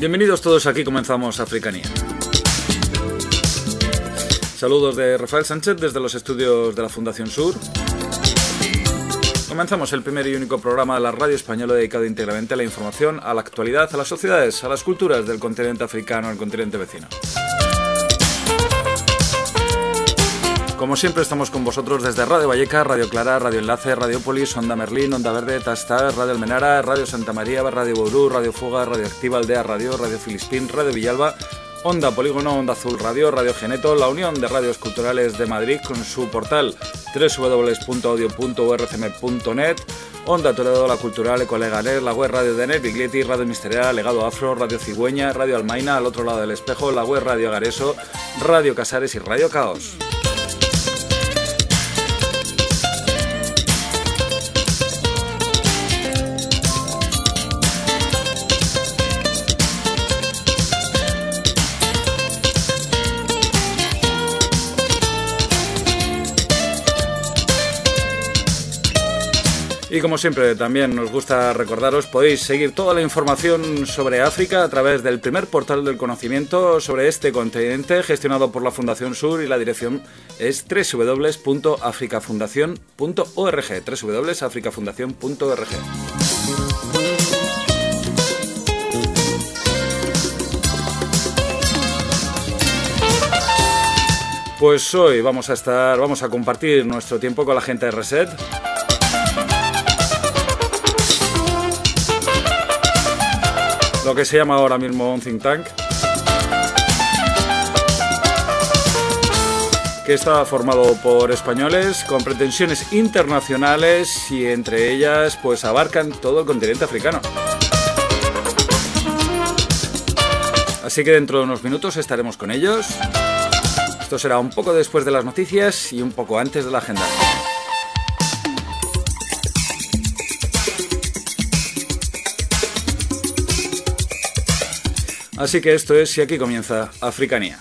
Bienvenidos todos, aquí comenzamos Africanía. Saludos de Rafael Sánchez desde los estudios de la Fundación Sur. Comenzamos el primer y único programa de la radio española dedicado íntegramente a la información, a la actualidad, a las sociedades, a las culturas del continente africano, el continente vecino. Como siempre estamos con vosotros desde Radio Valleca, Radio Clara, Radio Enlace, Radiopolis, Onda Merlín, Onda Verde, Tastar, Radio Almenara, Radio Santa María, Radio Bourú, Radio Fuga, Radio Activa, Aldea Radio, Radio Filispín, Radio Villalba, Onda Polígono, Onda Azul Radio, Radio Geneto, la Unión de Radios Culturales de Madrid con su portal www.audio.urcm.net, Onda Toledo, La Cultural, Ecoleganer, la web Radio de Biglietti, Radio Misteria, Legado Afro, Radio Cigüeña, Radio Almaina, al otro lado del espejo, la web Radio Agareso, Radio Casares y Radio Caos. Y como siempre también nos gusta recordaros, podéis seguir toda la información sobre África a través del primer portal del conocimiento sobre este continente gestionado por la Fundación Sur, y la dirección es www.africafundacion.org, www.africafundacion.org. Pues hoy vamos a compartir nuestro tiempo con la gente de Reset. Lo que se llama ahora mismo un think tank, que está formado por españoles con pretensiones internacionales y entre ellas pues abarcan todo el continente africano. Así que dentro de unos minutos estaremos con ellos. Esto será un poco después de las noticias y un poco antes de la agenda. Así que esto es, y aquí comienza Africanía.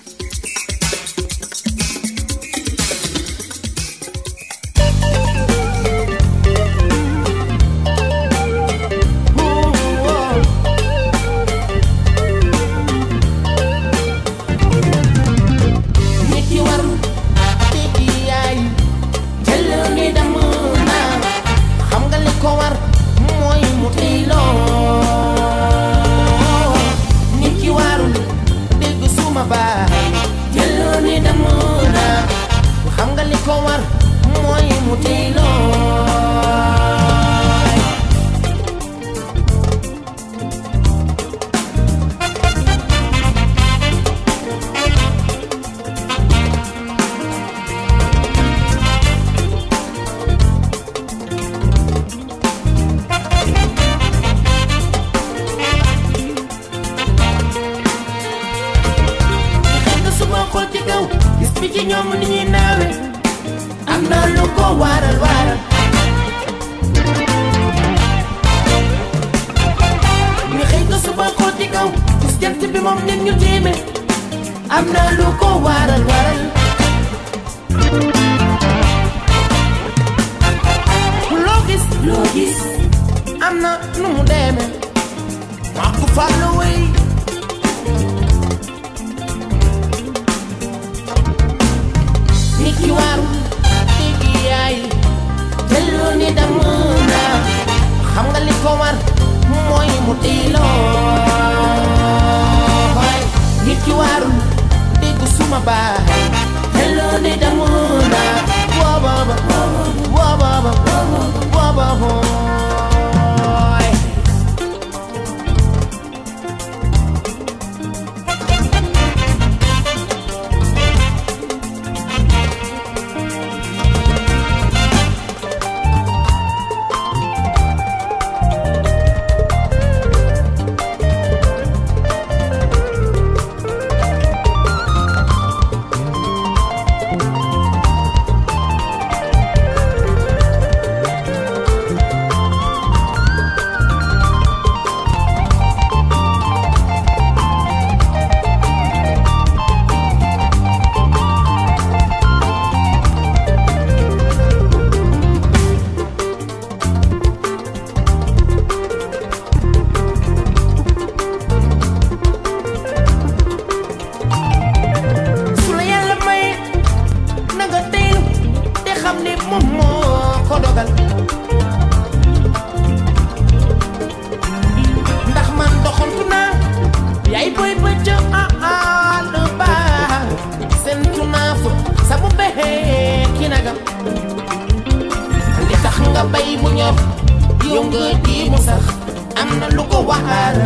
bay mu ñor yow nga ji mu sax am na lu ko waxaar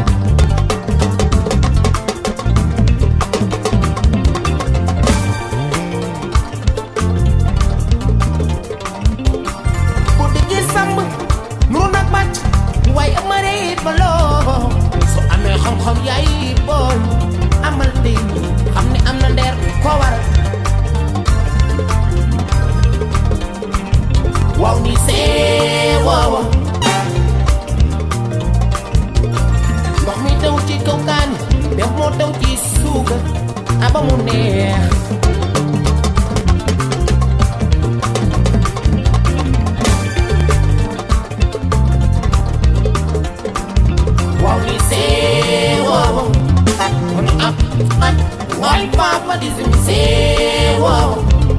bu dëggee sàmm nuru nag bàcc waaye amareet ba loo su amee xam-xam yaay bool amal tey xam ne am na ndeer ko waral waaw ni see waawa ndox mi taw ci kaw kaan def moo taw ci suukar aba mu neex waaw ni see waawa kon ab waay papa di see waawa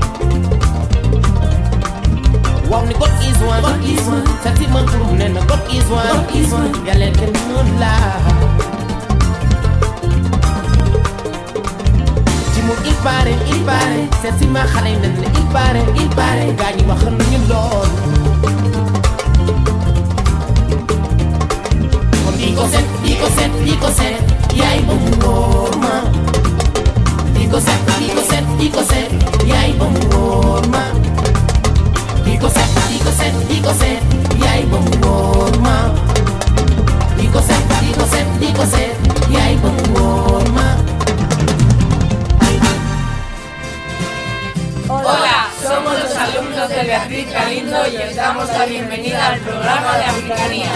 wow ni God is one sati man prove nena God is one yàlla kenn mën la ci mu il paraît sati ma xale nena il paraît gaa ñi wax nañu lool kon di ko set yaay ba mu wóor ma di ko set yaay ba mu wóor ma Digo set, yaay ba mu wóor ma. Digo set, yaay ba mu wóor ma. Hola, somos los alumnos de Beatriz Galindo y os damos la bienvenida al programa de Africanía.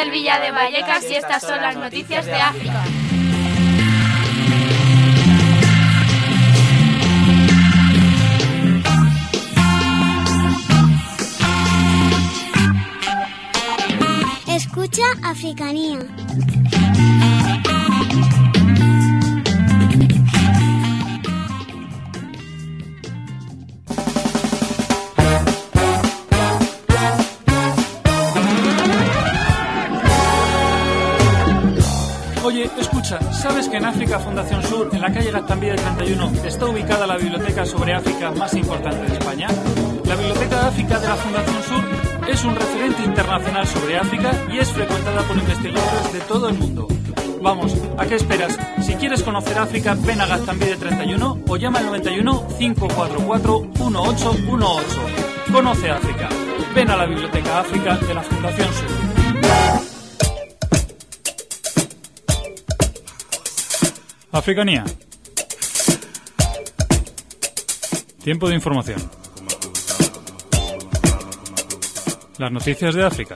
tal Villa de Vallecas y estas son las noticias de África. Escucha Africanía. Oye, escucha, ¿sabes que en África Fundación Sur, en la calle Gaztambide 31, está ubicada la biblioteca sobre África más importante de España? La Biblioteca de África de la Fundación Sur es un referente internacional sobre África y es frecuentada por investigadores de todo el mundo. Vamos, ¿a qué esperas? Si quieres conocer África, ven a Gaztambide 31 o llama al 91 544 1818. Conoce África. Ven a la Biblioteca África de la Fundación Sur. Africanía. Tiempo de información. Las noticias de África.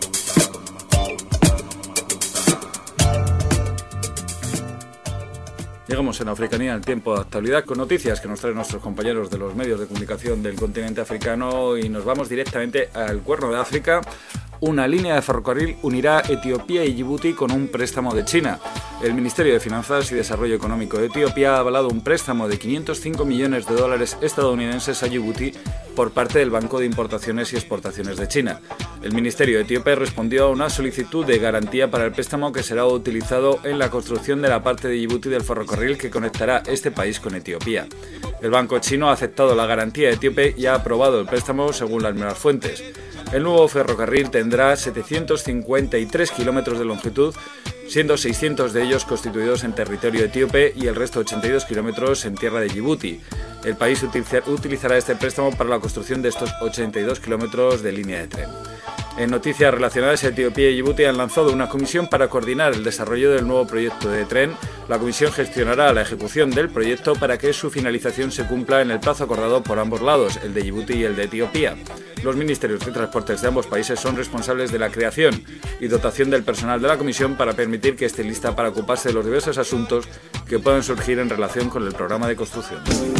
Llegamos en Africanía al tiempo de actualidad con noticias que nos traen nuestros compañeros de los medios de comunicación del continente africano y nos vamos directamente al Cuerno de África. Una línea de ferrocarril unirá Etiopía y Djibouti con un préstamo de China. El Ministerio de Finanzas y Desarrollo Económico de Etiopía ha avalado un préstamo de $505 millones estadounidenses a Djibouti por parte del Banco de Importaciones y Exportaciones de China. El Ministerio etíope respondió a una solicitud de garantía para el préstamo que será utilizado en la construcción de la parte de Djibouti del ferrocarril que conectará este país con Etiopía. El banco chino ha aceptado la garantía etíope y ha aprobado el préstamo según las mismas fuentes. El nuevo ferrocarril tendrá 753 kilómetros de longitud, siendo 600 de ellos constituidos en territorio etíope y el resto 82 kilómetros en tierra de Djibouti. El país utilizará este préstamo para la construcción de estos 82 kilómetros de línea de tren. En noticias relacionadas, Etiopía y Djibouti han lanzado una comisión para coordinar el desarrollo del nuevo proyecto de tren. La comisión gestionará la ejecución del proyecto para que su finalización se cumpla en el plazo acordado por ambos lados, el de Djibouti y el de Etiopía. Los ministerios de transportes de ambos países son responsables de la creación y dotación del personal de la comisión para permitir que esté lista para ocuparse de los diversos asuntos que puedan surgir en relación con el programa de construcción.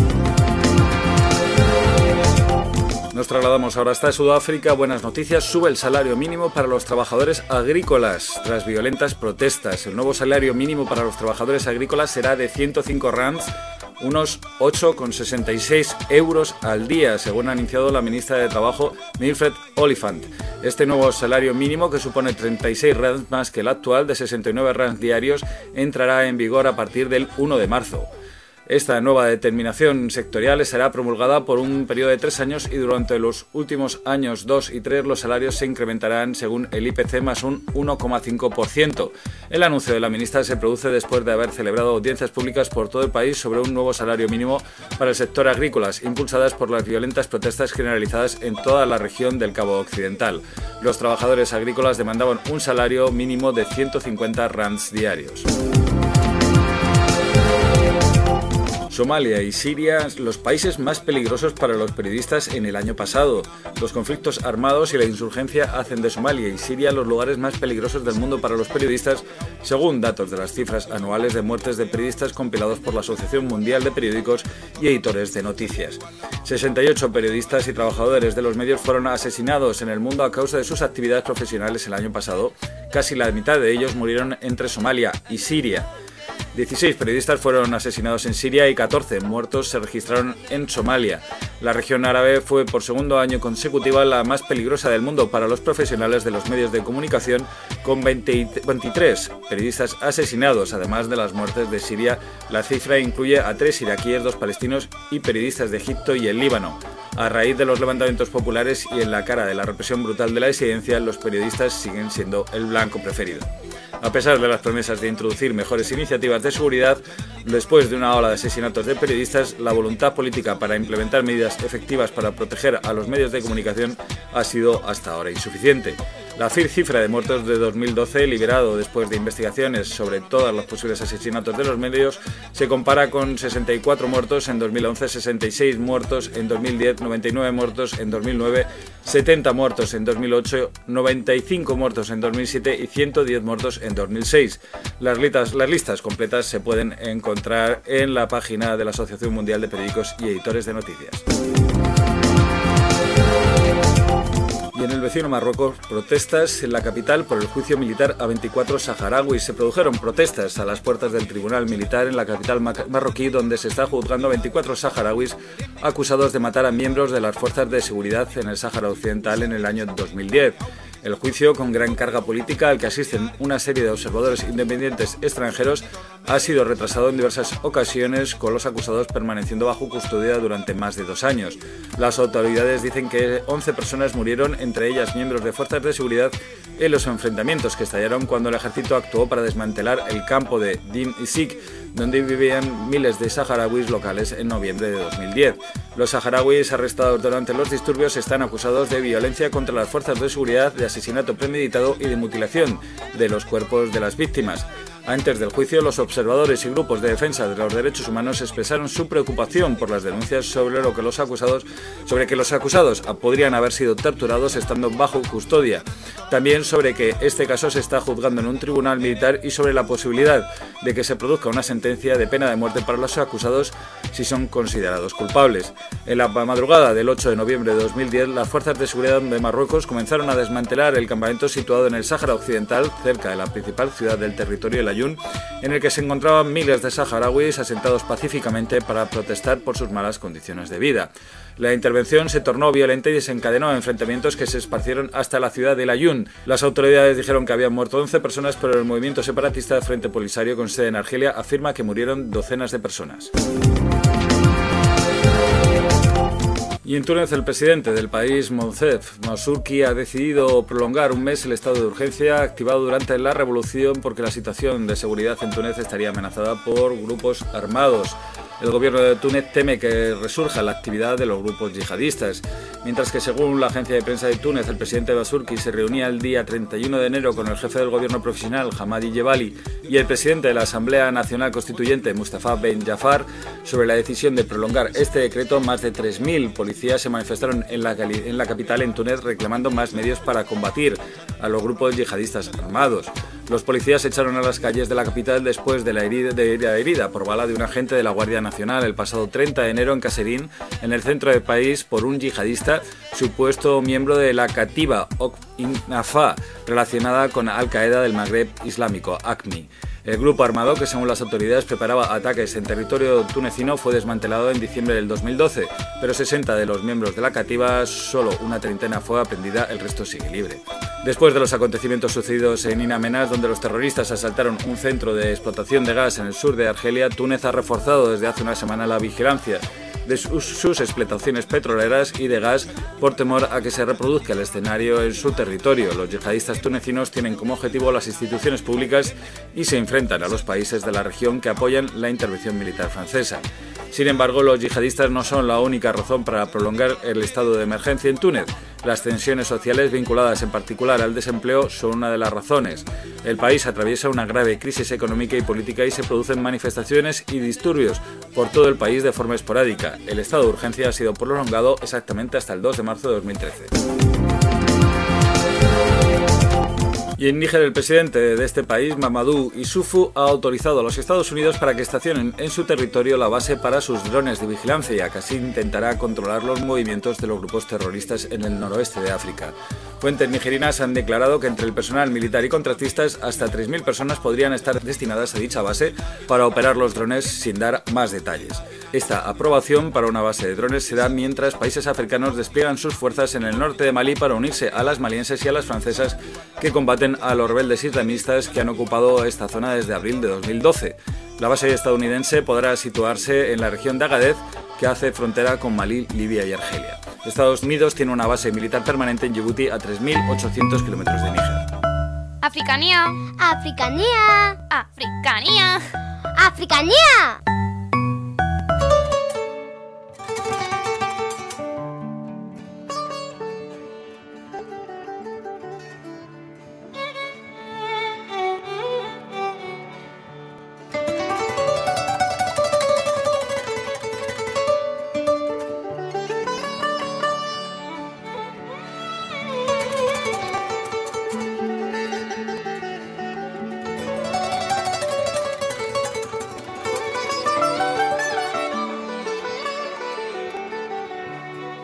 Nos trasladamos ahora hasta Sudáfrica. Buenas noticias. Sube el salario mínimo para los trabajadores agrícolas tras violentas protestas. El nuevo salario mínimo para los trabajadores agrícolas será de 105 rands, unos 8,66 euros al día, según ha anunciado la ministra de Trabajo, Winfred Oliphant. Este nuevo salario mínimo, que supone 36 rands más que el actual de 69 rands diarios, entrará en vigor a partir del 1 de marzo. Esta nueva determinación sectorial será promulgada por un periodo de 3 años y durante los últimos años 2 y 3 los salarios se incrementarán según el IPC más un 1,5%. El anuncio de la ministra se produce después de haber celebrado audiencias públicas por todo el país sobre un nuevo salario mínimo para el sector agrícolas, impulsadas por las violentas protestas generalizadas en toda la región del Cabo Occidental. Los trabajadores agrícolas demandaban un salario mínimo de 150 rands diarios. Somalia y Siria, los países más peligrosos para los periodistas en el año pasado. Los conflictos armados y la insurgencia hacen de Somalia y Siria los lugares más peligrosos del mundo para los periodistas, según datos de las cifras anuales de muertes de periodistas compilados por la Asociación Mundial de Periódicos y Editores de Noticias. 68 periodistas y trabajadores de los medios fueron asesinados en el mundo a causa de sus actividades profesionales el año pasado. Casi la mitad de ellos murieron entre Somalia y Siria. 16 periodistas fueron asesinados en Siria y 14 muertos se registraron en Somalia. La región árabe fue por segundo año consecutivo la más peligrosa del mundo para los profesionales de los medios de comunicación, con 23 periodistas asesinados. Además de las muertes de Siria, la cifra incluye a 3 iraquíes, 2 palestinos y periodistas de Egipto y el Líbano. A raíz de los levantamientos populares y en la cara de la represión brutal de la disidencia, los periodistas siguen siendo el blanco preferido. A pesar de las promesas de introducir mejores iniciativas de seguridad, después de una ola de asesinatos de periodistas, la voluntad política para implementar medidas efectivas para proteger a los medios de comunicación ha sido hasta ahora insuficiente. La cifra de muertos de 2012, liberado después de investigaciones sobre todos los posibles asesinatos de los medios, se compara con 64 muertos en 2011, 66 muertos en 2010, 99 muertos en 2009, 70 muertos en 2008, 95 muertos en 2007 y 110 muertos en 2006. Las listas completas se pueden encontrar en la página de la Asociación Mundial de Periódicos y Editores de Noticias. Y en el vecino Marruecos, protestas en la capital por el juicio militar a 24 saharauis. Se produjeron protestas a las puertas del tribunal militar en la capital marroquí, donde se está juzgando a 24 saharauis acusados de matar a miembros de las fuerzas de seguridad en el Sáhara Occidental en el año 2010. El juicio, con gran carga política al que asisten una serie de observadores independientes extranjeros, ha sido retrasado en diversas ocasiones, con los acusados permaneciendo bajo custodia durante más de 2 años. Las autoridades dicen que 11 personas murieron, entre ellas miembros de fuerzas de seguridad, en los enfrentamientos que estallaron cuando el ejército actuó para desmantelar el campo de Din Isik, donde vivían miles de saharauis locales en noviembre de 2010. Los saharauis arrestados durante los disturbios están acusados de violencia contra las fuerzas de seguridad, de asesinato premeditado y de mutilación de los cuerpos de las víctimas. Antes del juicio, los observadores y grupos de defensa de los derechos humanos expresaron su preocupación por las denuncias sobre que los acusados podrían haber sido torturados estando bajo custodia. También sobre que este caso se está juzgando en un tribunal militar y sobre la posibilidad de que se produzca una sentencia de pena de muerte para los acusados si son considerados culpables. En la madrugada del 8 de noviembre de 2010, las fuerzas de seguridad de Marruecos comenzaron a desmantelar el campamento situado en el Sáhara Occidental, cerca de la principal ciudad del territorio, el Ayun, en el que se encontraban miles de saharauis asentados pacíficamente para protestar por sus malas condiciones de vida. La intervención se tornó violenta y desencadenó enfrentamientos que se esparcieron hasta la ciudad de El Ayun. Las autoridades dijeron que habían muerto 11 personas, pero el movimiento separatista Frente Polisario, con sede en Argelia, afirma que murieron docenas de personas. Y en Túnez, el presidente del país, Monsef Mazourki, ha decidido prolongar un mes el estado de urgencia activado durante la revolución porque la situación de seguridad en Túnez estaría amenazada por grupos armados. El gobierno de Túnez teme que resurja la actividad de los grupos yihadistas, mientras que, según la agencia de prensa de Túnez, el presidente Mazourki se reunía el día 31 de enero con el jefe del gobierno provisional, Hamadi Jebali, y el presidente de la Asamblea Nacional Constituyente, Mustafa Ben Jafar, sobre la decisión de prolongar este decreto. Más de 3.000 policías se manifestaron en la capital, en Túnez, reclamando más medios para combatir a los grupos yihadistas armados. Los policías echaron a las calles de la capital después de la herida por bala de un agente de la Guardia Nacional el pasado 30 de enero en Kasserine, en el centro del país, por un yihadista, supuesto miembro de la Katiba Nafa, relacionada con Al-Qaeda del Magreb Islámico, ACMI. El grupo armado, que según las autoridades preparaba ataques en territorio tunecino, fue desmantelado en diciembre del 2012, pero 60 de los miembros de la Katiba, solo una treintena fue aprendida, el resto sigue libre. Después de los acontecimientos sucedidos en In Amenas, donde los terroristas asaltaron un centro de explotación de gas en el sur de Argelia, Túnez ha reforzado desde hace una semana la vigilancia de sus explotaciones petroleras y de gas por temor a que se reproduzca el escenario en su territorio. Los yihadistas tunecinos tienen como objetivo las instituciones públicas y se enfrentan a los países de la región que apoyan la intervención militar francesa. Sin embargo, los yihadistas no son la única razón para prolongar el estado de emergencia en Túnez. Las tensiones sociales vinculadas en particular al desempleo son una de las razones. El país atraviesa una grave crisis económica y política y se producen manifestaciones y disturbios por todo el país de forma esporádica. El estado de urgencia ha sido prolongado exactamente hasta el 2 de marzo de 2013. Y en Níger, el presidente de este país, Mamadou Issoufou, ha autorizado a los Estados Unidos para que estacionen en su territorio la base para sus drones de vigilancia, que así intentará controlar los movimientos de los grupos terroristas en el noroeste de África. Fuentes nigerianas han declarado que entre el personal militar y contratistas, hasta 3.000 personas podrían estar destinadas a dicha base para operar los drones, sin dar más detalles. Esta aprobación para una base de drones se da mientras países africanos despliegan sus fuerzas en el norte de Malí para unirse a las malienses y a las francesas que combaten a los rebeldes islamistas que han ocupado esta zona desde abril de 2012. La base estadounidense podrá situarse en la región de Agadez, que hace frontera con Malí, Libia y Argelia. Estados Unidos tiene una base militar permanente en Djibouti, a 3.800 kilómetros de Níger. Africanía. Africanía. Africanía. Africanía.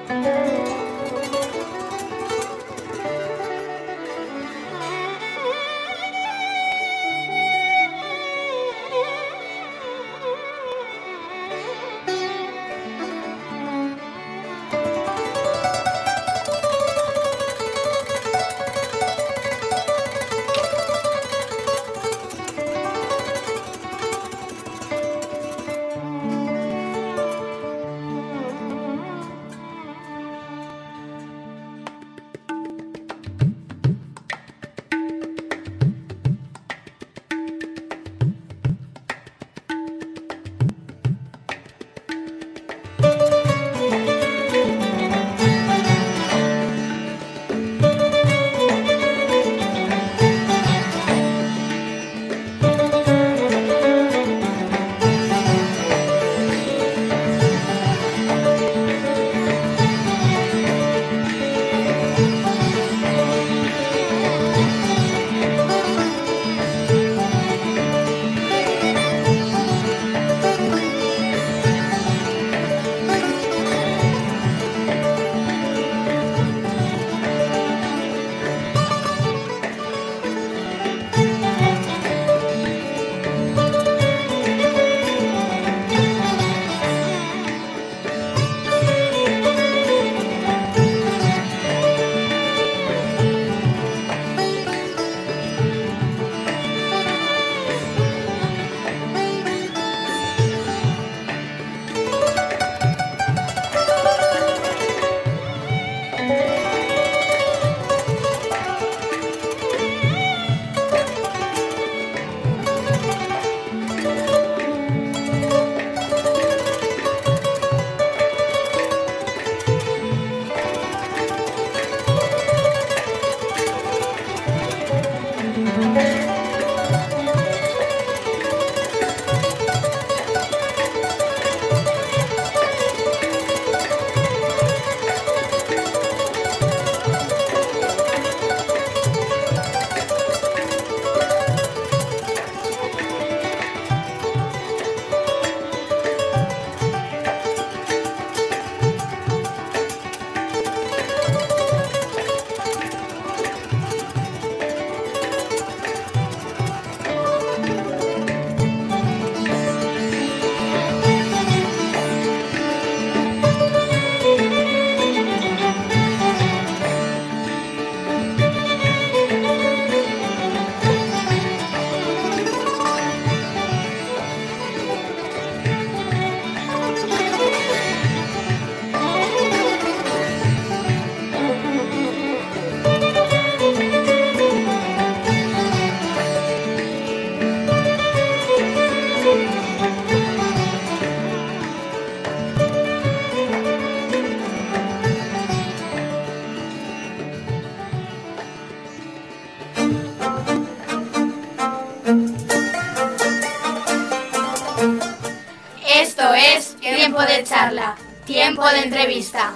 Esto es Tiempo de Charla, Tiempo de Entrevista.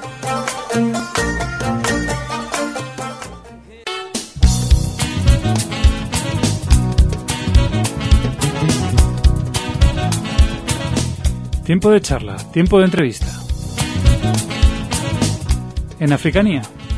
Tiempo de charla, tiempo de entrevista. En Africanía.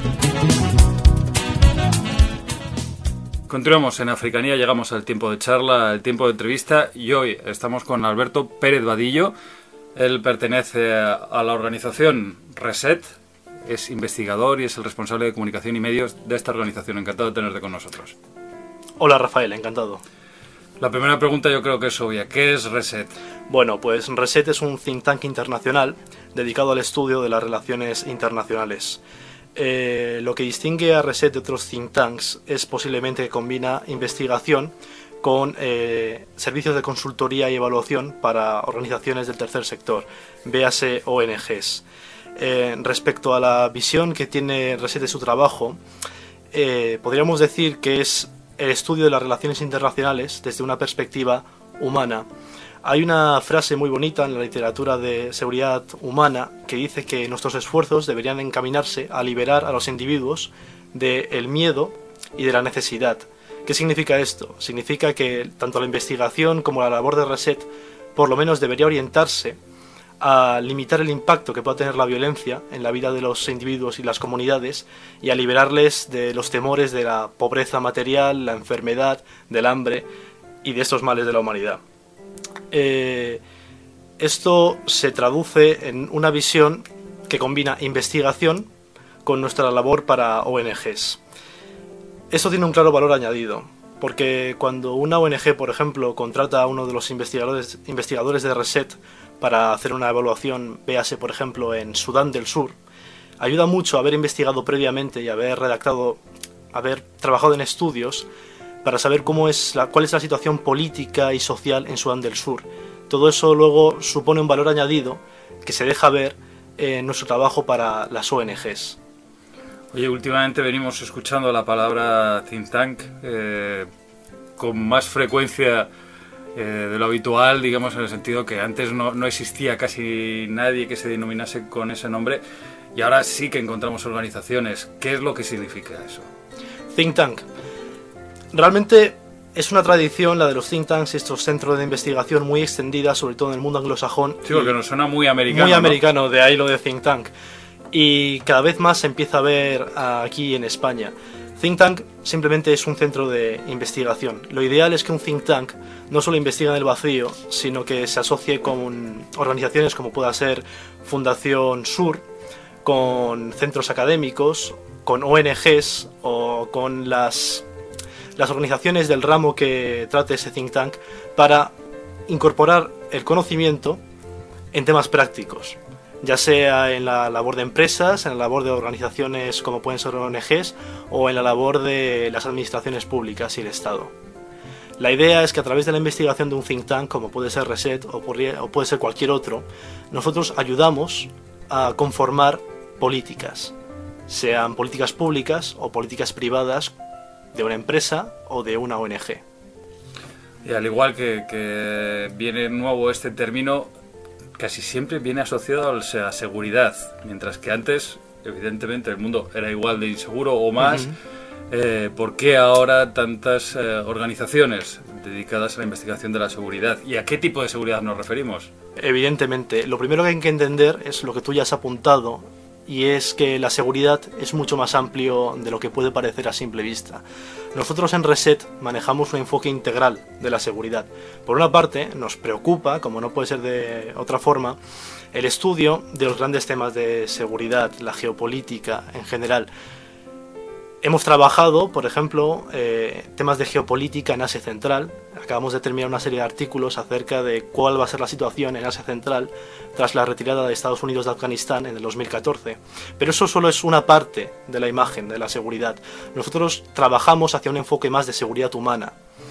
Continuamos en Africanía, llegamos al tiempo de charla, al tiempo de entrevista, y hoy estamos con Alberto Pérez Vadillo. Él pertenece a la organización Reset, es investigador y es el responsable de comunicación y medios de esta organización. Encantado de tenerte con nosotros. Hola Rafael, encantado. La primera pregunta yo creo que es obvia. ¿Qué es Reset? Bueno, pues Reset es un think tank internacional dedicado al estudio de las relaciones internacionales. Lo que distingue a Reset de otros think tanks es posiblemente que combina investigación con servicios de consultoría y evaluación para organizaciones del tercer sector, véase ONGs. Respecto a la visión que tiene Reset de su trabajo, podríamos decir que es el estudio de las relaciones internacionales desde una perspectiva humana. Hay una frase muy bonita en la literatura de seguridad humana que dice que nuestros esfuerzos deberían encaminarse a liberar a los individuos del miedo y de la necesidad. ¿Qué significa esto? Significa que tanto la investigación como la labor de Reset por lo menos debería orientarse a limitar el impacto que pueda tener la violencia en la vida de los individuos y las comunidades y a liberarles de los temores de la pobreza material, la enfermedad, del hambre y de estos males de la humanidad. Esto se traduce en una visión que combina investigación con nuestra labor para ONGs. Esto tiene un claro valor añadido, porque cuando una ONG, por ejemplo, contrata a uno de los investigadores de RESET para hacer una evaluación, véase por ejemplo en Sudán del Sur, ayuda mucho haber investigado previamente y haber trabajado en estudios para saber cuál es la situación política y social en Sudán del Sur. Todo eso luego supone un valor añadido que se deja ver en nuestro trabajo para las ONGs. Oye, últimamente venimos escuchando la palabra think tank con más frecuencia de lo habitual, digamos, en el sentido que antes no existía casi nadie que se denominase con ese nombre y ahora sí que encontramos organizaciones. ¿Qué es lo que significa eso? Think tank. Realmente es una tradición, la de los think tanks, estos centros de investigación muy extendida, sobre todo en el mundo anglosajón. Sí, porque nos suena muy americano. Muy americano, ¿no? De ahí lo de think tank. Y cada vez más se empieza a ver aquí en España. Think tank simplemente es un centro de investigación. Lo ideal es que un think tank no solo investigue en el vacío, sino que se asocie con organizaciones como pueda ser Fundación Sur, con centros académicos, con ONGs o con las organizaciones del ramo que trate ese think tank para incorporar el conocimiento en temas prácticos, ya sea en la labor de empresas, en la labor de organizaciones como pueden ser ONGs o en la labor de las administraciones públicas y el Estado. La idea es que a través de la investigación de un think tank, como puede ser RESET o puede ser cualquier otro, nosotros ayudamos a conformar políticas, sean políticas públicas o políticas privadas de una empresa o de una ONG. Y al igual que viene nuevo este término, casi siempre viene asociado a la seguridad, mientras que antes, evidentemente, el mundo era igual de inseguro o más. ¿Por qué ahora tantas organizaciones dedicadas a la investigación de la seguridad? ¿Y a qué tipo de seguridad nos referimos? Evidentemente, lo primero que hay que entender es lo que tú ya has apuntado, y es que la seguridad es mucho más amplio de lo que puede parecer a simple vista. Nosotros en RESET manejamos un enfoque integral de la seguridad. Por una parte, nos preocupa, como no puede ser de otra forma, el estudio de los grandes temas de seguridad, la geopolítica en general. Hemos trabajado, por ejemplo, temas de geopolítica en Asia Central. Acabamos de terminar una serie de artículos acerca de cuál va a ser la situación en Asia Central tras la retirada de Estados Unidos de Afganistán en el 2014. Pero eso solo es una parte de la imagen de la seguridad. Nosotros trabajamos hacia un enfoque más de seguridad humana,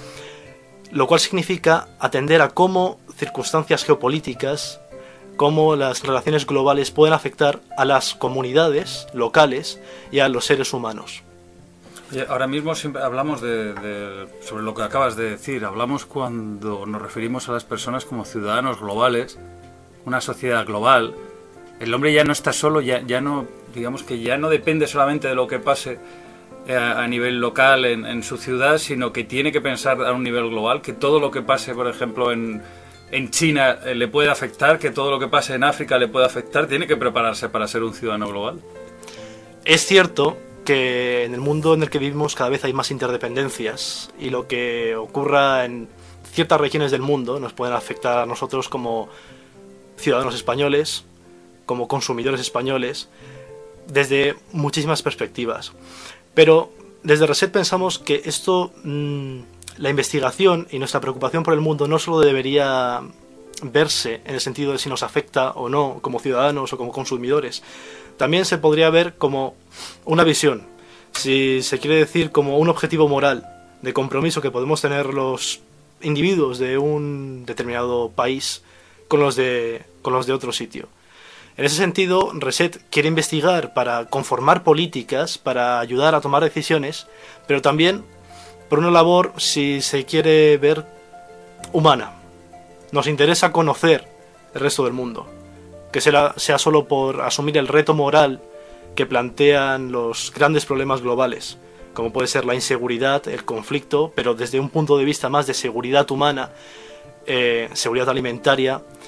lo cual significa atender a cómo circunstancias geopolíticas, cómo las relaciones globales pueden afectar a las comunidades locales y a los seres humanos. Ahora mismo siempre hablamos sobre lo que acabas de decir. Hablamos cuando nos referimos a las personas como ciudadanos globales, una sociedad global. El hombre ya no está solo, ya no, digamos que ya no depende solamente de lo que pase a nivel local en su ciudad, sino que tiene que pensar a un nivel global, que todo lo que pase, por ejemplo, en China le puede afectar, que todo lo que pase en África le puede afectar. Tiene que prepararse para ser un ciudadano global. Es cierto que en el mundo en el que vivimos cada vez hay más interdependencias, y lo que ocurra en ciertas regiones del mundo nos pueden afectar a nosotros como ciudadanos españoles, como consumidores españoles, desde muchísimas perspectivas. Pero desde RESET pensamos que esto, la investigación y nuestra preocupación por el mundo no solo debería verse en el sentido de si nos afecta o no como ciudadanos o como consumidores. También se podría ver como una visión, si se quiere decir como un objetivo moral de compromiso que podemos tener los individuos de un determinado país con los de otro sitio. En ese sentido, RESET quiere investigar para conformar políticas, para ayudar a tomar decisiones, pero también por una labor, si se quiere ver, humana. Nos interesa conocer el resto del mundo, que sea solo por asumir el reto moral que plantean los grandes problemas globales, como puede ser la inseguridad, el conflicto, pero desde un punto de vista más de seguridad humana, seguridad alimentaria,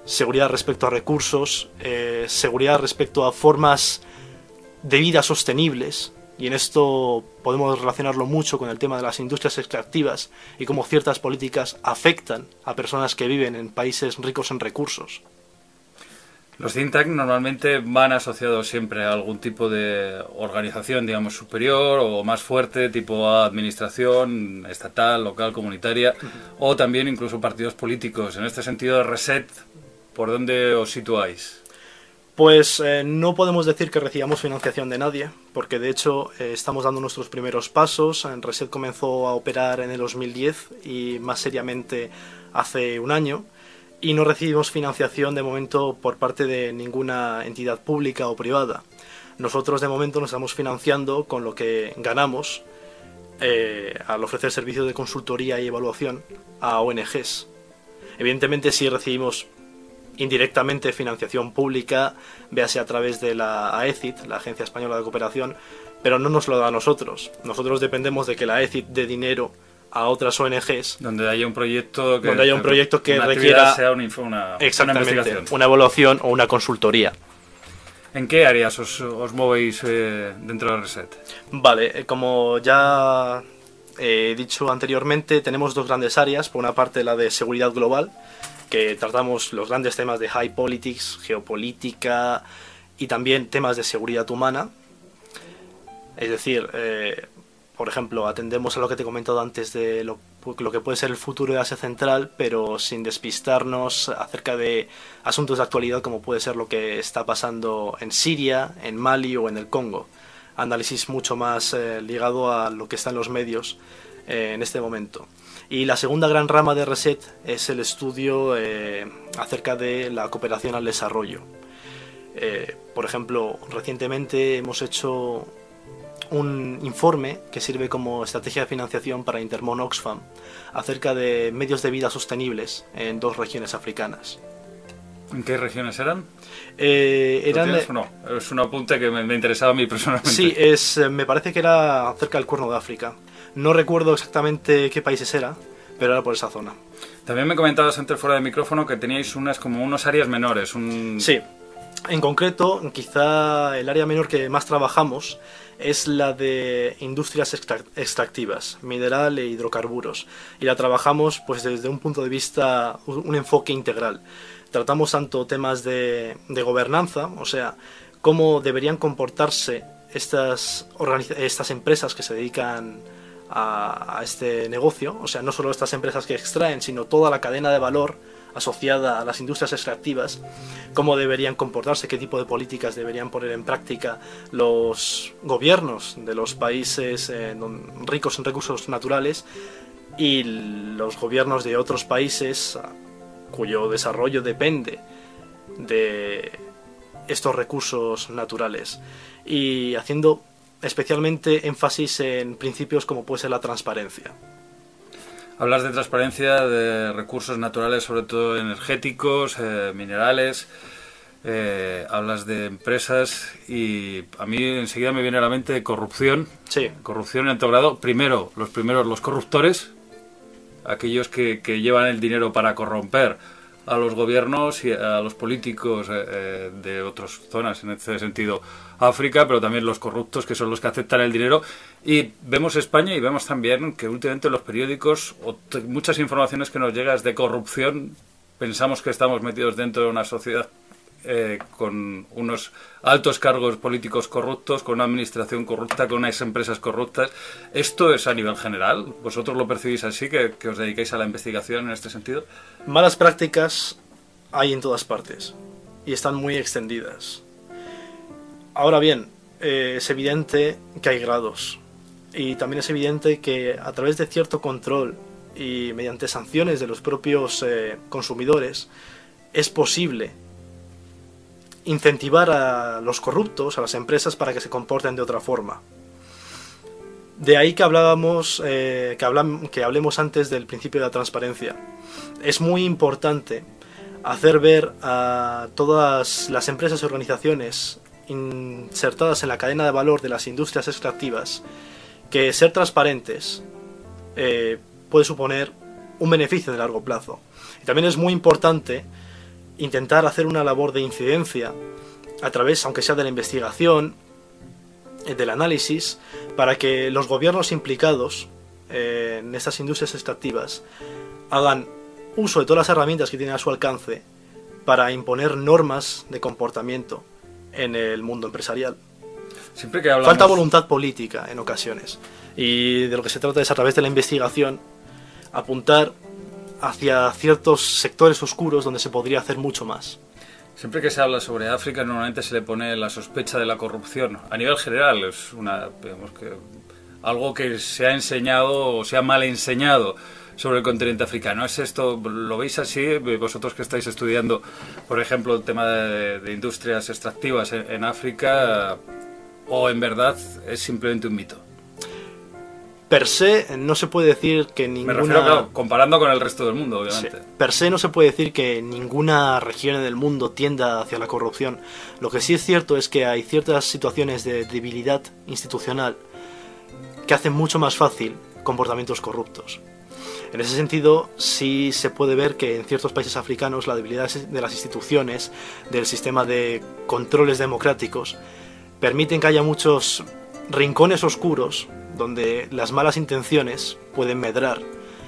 seguridad respecto a recursos, seguridad respecto a formas de vida sostenibles, y en esto podemos relacionarlo mucho con el tema de las industrias extractivas y cómo ciertas políticas afectan a personas que viven en países ricos en recursos. Los think tank normalmente van asociados siempre a algún tipo de organización, digamos, superior o más fuerte, tipo administración estatal, local, comunitaria, o también incluso partidos políticos. En este sentido, Reset, ¿por dónde os situáis? Pues no podemos decir que recibamos financiación de nadie, porque de hecho estamos dando nuestros primeros pasos. Reset comenzó a operar en el 2010 y más seriamente hace un año, y no recibimos financiación de momento por parte de ninguna entidad pública o privada. Nosotros de momento nos estamos financiando con lo que ganamos al ofrecer servicios de consultoría y evaluación a ONGs. Evidentemente sí recibimos indirectamente financiación pública, véase a través de la AECID, la Agencia Española de Cooperación, pero no nos lo da a nosotros. Nosotros dependemos de que la AECID dé dinero a otras ONGs. Donde haya un proyecto que una requiera sea una exactamente una evaluación o una consultoría. ¿En qué áreas os movéis dentro de Reset? Vale, como ya he dicho anteriormente, tenemos dos grandes áreas. Por una parte, la de seguridad global, que tratamos los grandes temas de high politics, geopolítica y también temas de seguridad humana. Es decir, por ejemplo, atendemos a lo que te he comentado antes de lo que puede ser el futuro de Asia Central, pero sin despistarnos acerca de asuntos de actualidad como puede ser lo que está pasando en Siria, en Mali o en el Congo. Análisis mucho más ligado a lo que está en los medios en este momento. Y la segunda gran rama de Reset es el estudio acerca de la cooperación al desarrollo. Por ejemplo, recientemente hemos hecho un informe que sirve como estrategia de financiación para Intermon Oxfam acerca de medios de vida sostenibles en 2 regiones africanas. ¿En qué regiones eran? Eran no, es un apunte que me interesaba a mí personalmente. Sí, me parece que era cerca del Cuerno de África. No recuerdo exactamente qué países era, pero era por esa zona. También me comentabas antes fuera de micrófono que teníais unas áreas menores. Sí, en concreto, quizá el área menor que más trabajamos es la de industrias extractivas, mineral e hidrocarburos. Y la trabajamos pues desde un punto de vista, un enfoque integral. Tratamos tanto temas de gobernanza, o sea, cómo deberían comportarse estas empresas que se dedican a este negocio, o sea, no solo estas empresas que extraen, sino toda la cadena de valor asociada a las industrias extractivas, cómo deberían comportarse, qué tipo de políticas deberían poner en práctica los gobiernos de los países ricos en recursos naturales y los gobiernos de otros países cuyo desarrollo depende de estos recursos naturales, y haciendo especialmente énfasis en principios como puede ser la transparencia. Hablas de transparencia, de recursos naturales, sobre todo energéticos, minerales, hablas de empresas, y a mí enseguida me viene a la mente corrupción. Sí. Corrupción en alto grado. Primero, los corruptores, aquellos que llevan el dinero para corromper a los gobiernos y a los políticos de otras zonas, en este sentido África, pero también los corruptos, que son los que aceptan el dinero. Y vemos España y vemos también que últimamente en los periódicos muchas informaciones que nos llegan de corrupción. Pensamos que estamos metidos dentro de una sociedad con unos altos cargos políticos corruptos, con una administración corrupta, con unas empresas corruptas. ¿Esto es a nivel general? ¿Vosotros lo percibís así, que os dedicáis a la investigación en este sentido? Malas prácticas hay en todas partes y están muy extendidas. Ahora bien, es evidente que hay grados, y también es evidente que a través de cierto control y mediante sanciones de los propios consumidores es posible incentivar a los corruptos, a las empresas, para que se comporten de otra forma. De ahí que que hablemos antes del principio de la transparencia. Es muy importante hacer ver a todas las empresas y organizaciones insertadas en la cadena de valor de las industrias extractivas que ser transparentes puede suponer un beneficio de largo plazo. Y también es muy importante intentar hacer una labor de incidencia a través, aunque sea de la investigación, del análisis, para que los gobiernos implicados en estas industrias extractivas hagan uso de todas las herramientas que tienen a su alcance para imponer normas de comportamiento en el mundo empresarial. Siempre que hablamos... Falta voluntad política en ocasiones, y de lo que se trata es, a través de la investigación, apuntar hacia ciertos sectores oscuros donde se podría hacer mucho más. Siempre que se habla sobre África, normalmente se le pone la sospecha de la corrupción. A nivel general, es algo que se ha enseñado o se ha mal enseñado sobre el continente africano. ¿Es esto, lo veis así, vosotros que estáis estudiando, por ejemplo, el tema de industrias extractivas en África, o en verdad es simplemente un mito? Per se no se puede decir que ninguna... Me refiero, claro, comparando con el resto del mundo, obviamente. Sí. Per se no se puede decir que ninguna región del mundo tienda hacia la corrupción. Lo que sí es cierto es que hay ciertas situaciones de debilidad institucional que hacen mucho más fácil comportamientos corruptos. En ese sentido, sí se puede ver que en ciertos países africanos la debilidad de las instituciones, del sistema de controles democráticos, permiten que haya muchos rincones oscuros donde las malas intenciones pueden medrar.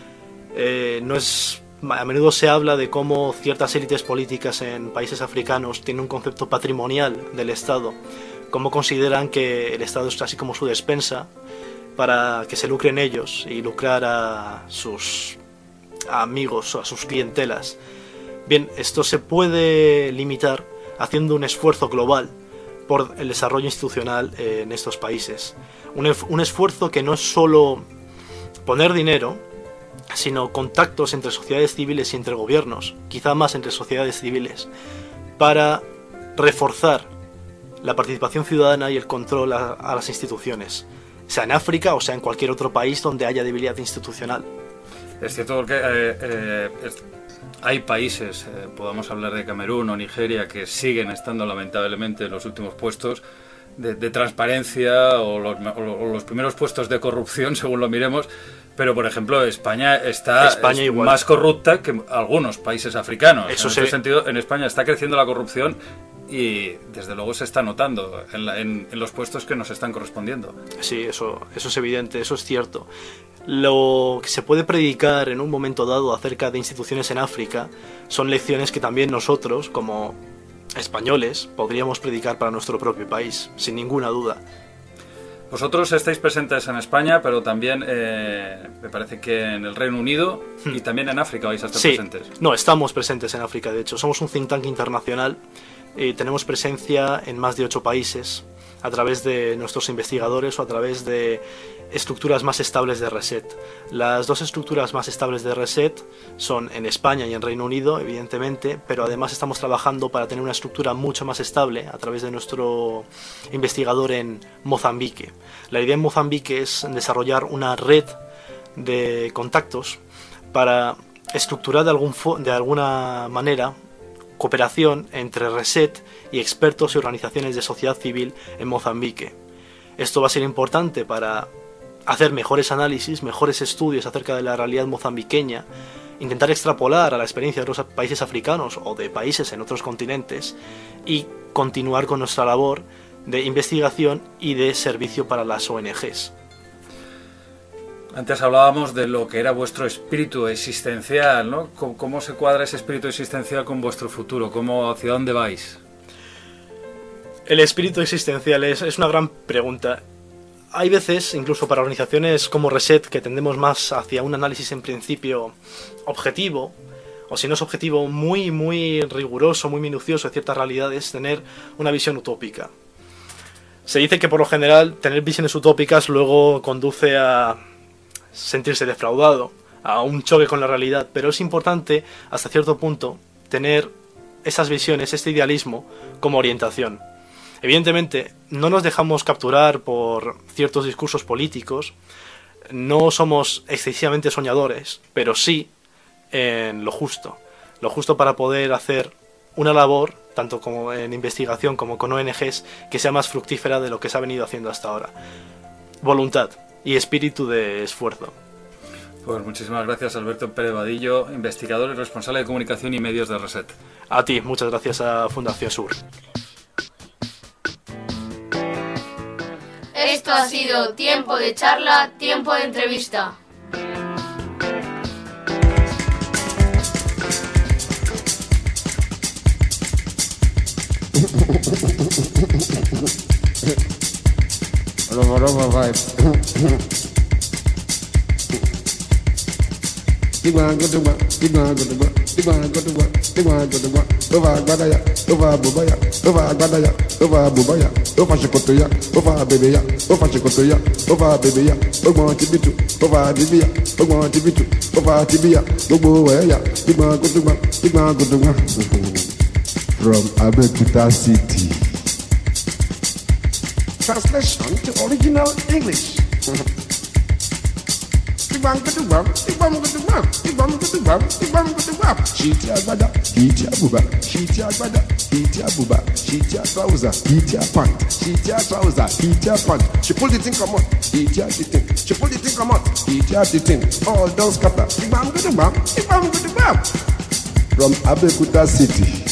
A menudo se habla de cómo ciertas élites políticas en países africanos tienen un concepto patrimonial del Estado, cómo consideran que el Estado es casi como su despensa para que se lucren ellos y lucrar a sus amigos o a sus clientelas. Bien, esto se puede limitar haciendo un esfuerzo global por el desarrollo institucional en estos países. Un esfuerzo que no es solo poner dinero, sino contactos entre sociedades civiles y entre gobiernos, quizá más entre sociedades civiles, para reforzar la participación ciudadana y el control a las instituciones, sea en África o sea en cualquier otro país donde haya debilidad institucional. Es cierto que hay países, podamos hablar de Camerún o Nigeria, que siguen estando lamentablemente en los últimos puestos de transparencia o los primeros puestos de corrupción, según lo miremos, pero por ejemplo España es más corrupta que algunos países africanos. En ese sentido, en España está creciendo la corrupción y desde luego se está notando en los puestos que nos están correspondiendo. Sí, eso es evidente, eso es cierto. Lo que se puede predicar en un momento dado acerca de instituciones en África son lecciones que también nosotros, como españoles, podríamos predicar para nuestro propio país, sin ninguna duda. Vosotros estáis presentes en España, pero también me parece que en el Reino Unido y también en África vais a estar presentes. No, estamos presentes en África, de hecho. Somos un think tank internacional y tenemos presencia en más de 8 países a través de nuestros investigadores o a través de estructuras más estables de RESET. Las dos estructuras más estables de RESET son en España y en Reino Unido, evidentemente, pero además estamos trabajando para tener una estructura mucho más estable a través de nuestro investigador en Mozambique. La idea en Mozambique es desarrollar una red de contactos para estructurar de alguna manera cooperación entre RESET y expertos y organizaciones de sociedad civil en Mozambique. Esto va a ser importante para hacer mejores análisis, mejores estudios acerca de la realidad mozambiqueña, intentar extrapolar a la experiencia de otros países africanos o de países en otros continentes y continuar con nuestra labor de investigación y de servicio para las ONGs. Antes hablábamos de lo que era vuestro espíritu existencial, ¿no? ¿Cómo se cuadra ese espíritu existencial con vuestro futuro? ¿Hacia dónde vais? El espíritu existencial es una gran pregunta. Hay veces, incluso para organizaciones como RESET, que tendemos más hacia un análisis en principio objetivo, o si no es objetivo, muy, muy riguroso, muy minucioso de ciertas realidades, tener una visión utópica. Se dice que por lo general tener visiones utópicas luego conduce a sentirse defraudado, a un choque con la realidad, pero es importante hasta cierto punto tener esas visiones, este idealismo como orientación. Evidentemente no nos dejamos capturar por ciertos discursos políticos, no somos excesivamente soñadores, pero sí en lo justo para poder hacer una labor tanto como en investigación como con ONGs que sea más fructífera de lo que se ha venido haciendo hasta ahora. Voluntad y espíritu de esfuerzo. Pues muchísimas gracias, Alberto Pérez Vadillo, investigador y responsable de comunicación y medios de Reset. A ti, muchas gracias a Fundación Sur. Esto ha sido Tiempo de Charla, Tiempo de Entrevista. From Abeokuta City. Translation to original English. Shiti agbada, hiti abuba, shiti agbada, hiti abuba, shiti trouser, hiti pant, shiti trouser, hiti pant. She pull the thing come out, hiti the thing. She pull the thing come out, hiti the thing. All down scatter. From Abeokuta City.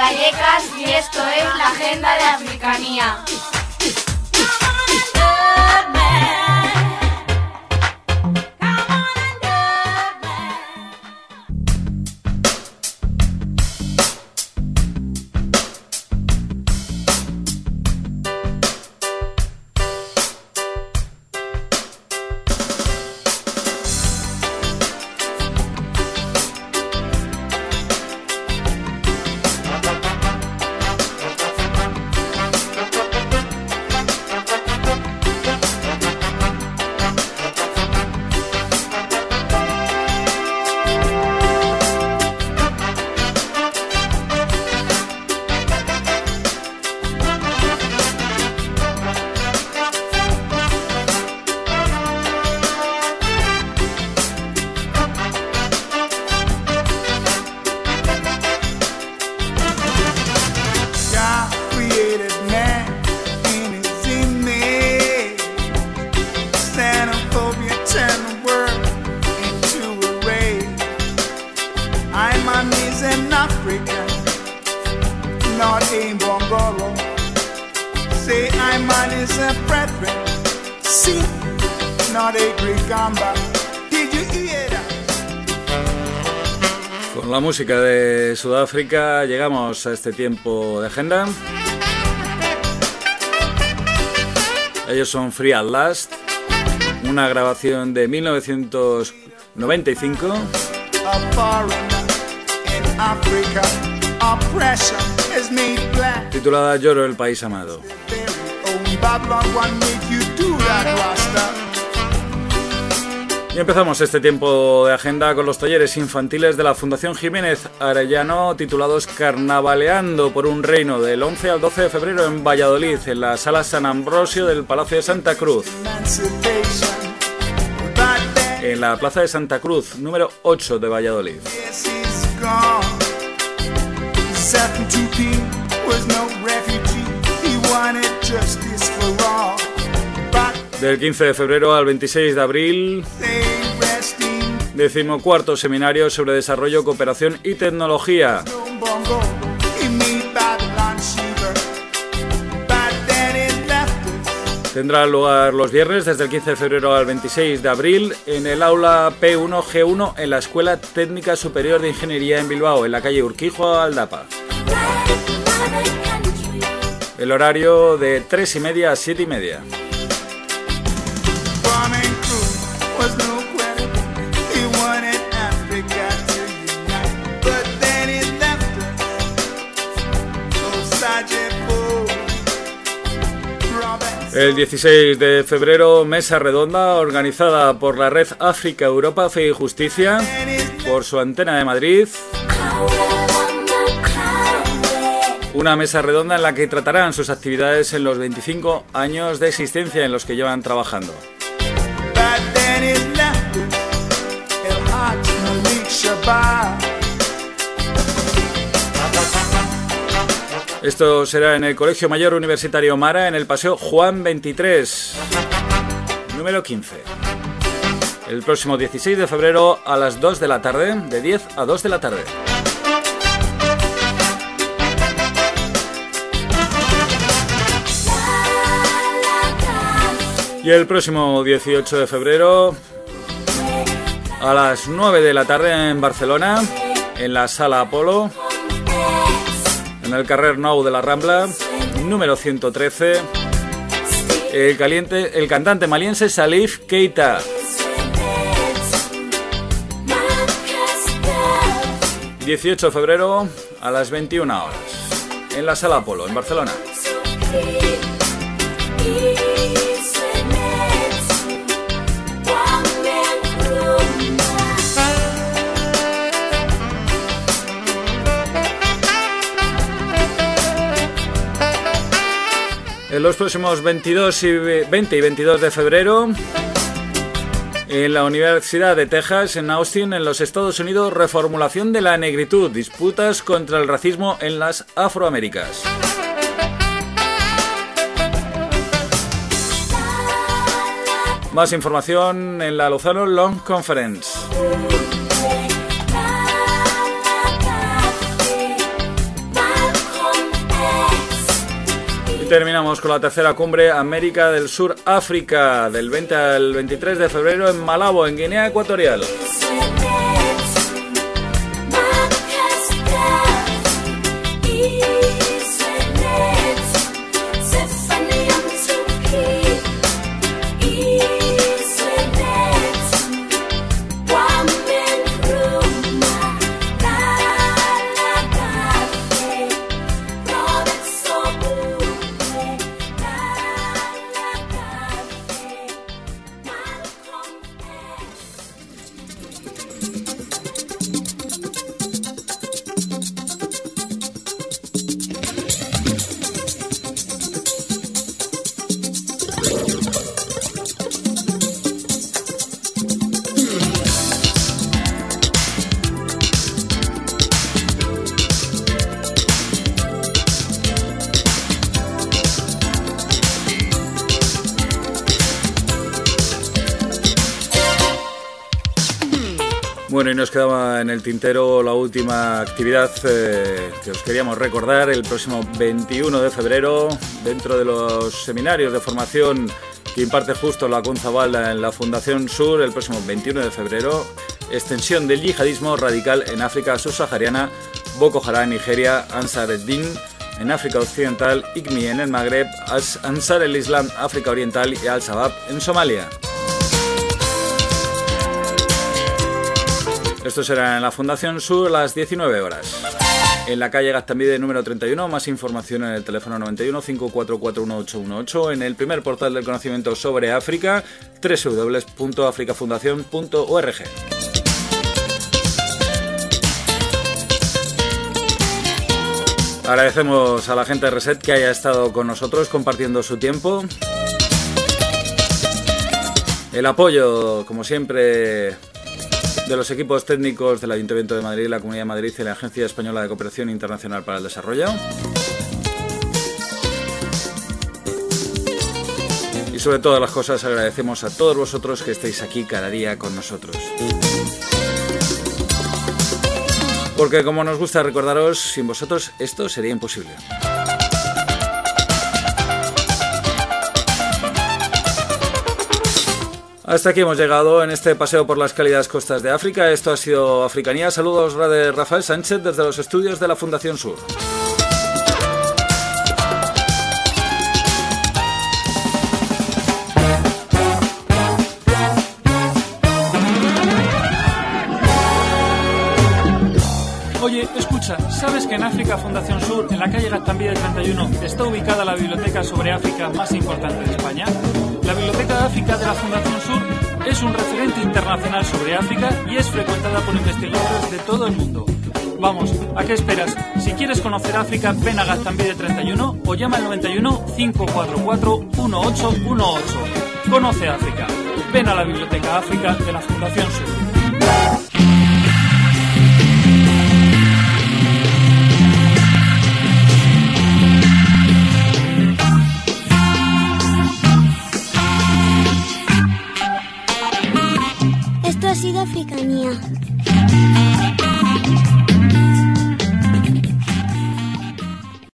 Vallecas y esto es la Agenda de Africanía. Con la música de Sudáfrica llegamos a este tiempo de agenda. Ellos son Free at Last, una grabación de 1995 titulada Lloro el país amado. Y empezamos este tiempo de agenda con los talleres infantiles de la Fundación Jiménez Arellano titulados Carnavaleando por un Reino del 11 al 12 de febrero en Valladolid, en la Sala San Ambrosio del Palacio de Santa Cruz. En la Plaza de Santa Cruz, número 8 de Valladolid. Del 15 de febrero al 26 de abril, 14º seminario sobre desarrollo, cooperación y tecnología. Tendrá lugar los viernes desde el 15 de febrero al 26 de abril en el aula P1G1 en la Escuela Técnica Superior de Ingeniería en Bilbao, en la calle Urquijo, Aldapa. El horario de 3:30 a 7:30. El 16 de febrero, mesa redonda organizada por la Red África Europa Fe y Justicia, por su antena de Madrid. Una mesa redonda en la que tratarán sus actividades en los 25 años de existencia en los que llevan trabajando. Esto será en el Colegio Mayor Universitario Mara, en el Paseo Juan 23, número 15. El próximo 16 de febrero a las 2 de la tarde, de 10 a 2 de la tarde. Y el próximo 18 de febrero a las 9 de la tarde en Barcelona, en la Sala Apolo, en el carrer Nou de la Rambla, número 113, el cantante maliense Salif Keita. 18 de febrero a las 21 horas, en la Sala Apolo, en Barcelona. En los próximos 20 y 22 de febrero, en la Universidad de Texas, en Austin, en los Estados Unidos, reformulación de la negritud, disputas contra el racismo en las Afroaméricas. Más información en la Lozano Long Conference. Y terminamos con la tercera cumbre América del Sur África, del 20 al 23 de febrero en Malabo, en Guinea Ecuatorial. Bueno, y nos quedaba en el tintero la última actividad que os queríamos recordar. El próximo 21 de febrero, dentro de los seminarios de formación que imparte justo la Conzabal en la Fundación Sur, el próximo 21 de febrero, extensión del yihadismo radical en África subsahariana, Boko Haram en Nigeria, Ansar el-Din en África Occidental, IGMI en el Magreb, Ansar el-Islam África Oriental y Al-Shabaab en Somalia. Esto será en la Fundación Sur a las 19 horas. En la calle Gaztambide número 31, más información en el teléfono 91 544 1818, en el primer portal del conocimiento sobre África, www.africafundacion.org. Agradecemos a la gente de Reset que haya estado con nosotros compartiendo su tiempo. El apoyo, como siempre, de los equipos técnicos del Ayuntamiento de Madrid, la Comunidad de Madrid y la Agencia Española de Cooperación Internacional para el Desarrollo. Y sobre todas las cosas agradecemos a todos vosotros que estéis aquí cada día con nosotros. Porque como nos gusta recordaros, sin vosotros esto sería imposible. Hasta aquí hemos llegado en este paseo por las cálidas costas de África. Esto ha sido Africanía. Saludos de Rafael Sánchez desde los estudios de la Fundación Sur. Oye, escucha, ¿sabes que en África Fundación Sur, en la calle Gaztambide 31, está ubicada la biblioteca sobre África más importante de España? La Biblioteca África de la Fundación Sur es un referente internacional sobre África y es frecuentada por investigadores de todo el mundo. Vamos, ¿a qué esperas? Si quieres conocer África, ven a Gaztambide 31 o llama al 91 544 1818. Conoce África. Ven a la Biblioteca África de la Fundación Sur.